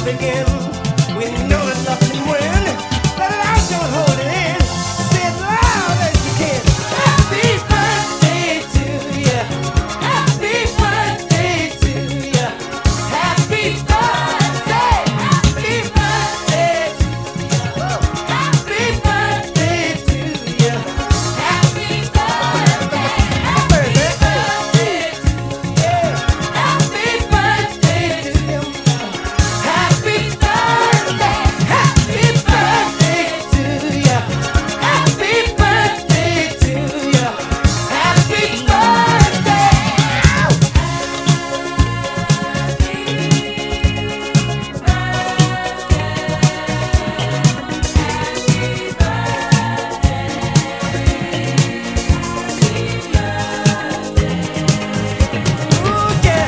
begin. When you know that love can win, let it out, don't hold it in. Say it loud as you can. Happy birthday to you. Happy birthday to you. Happy birthday. Happy birthday to you. Happy birthday to you. Happy birthday. Happy birthday to you. Happy birthday to you. Happy birthday. Happy birthday to you. Happy birthday to you. Happy birthday. Ooh, yeah.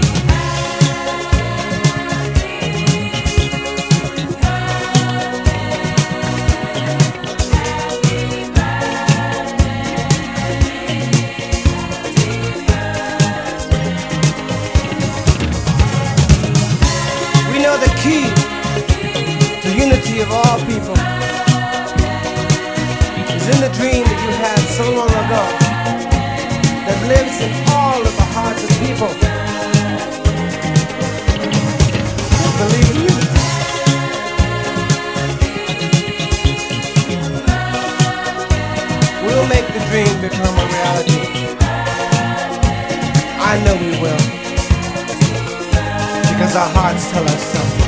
We know the key to unity of all people is in the dream that you had so long ago that lives in all of the hearts of people who believe in unity. We'll make the dream become a reality. I know we will, because our hearts tell us so.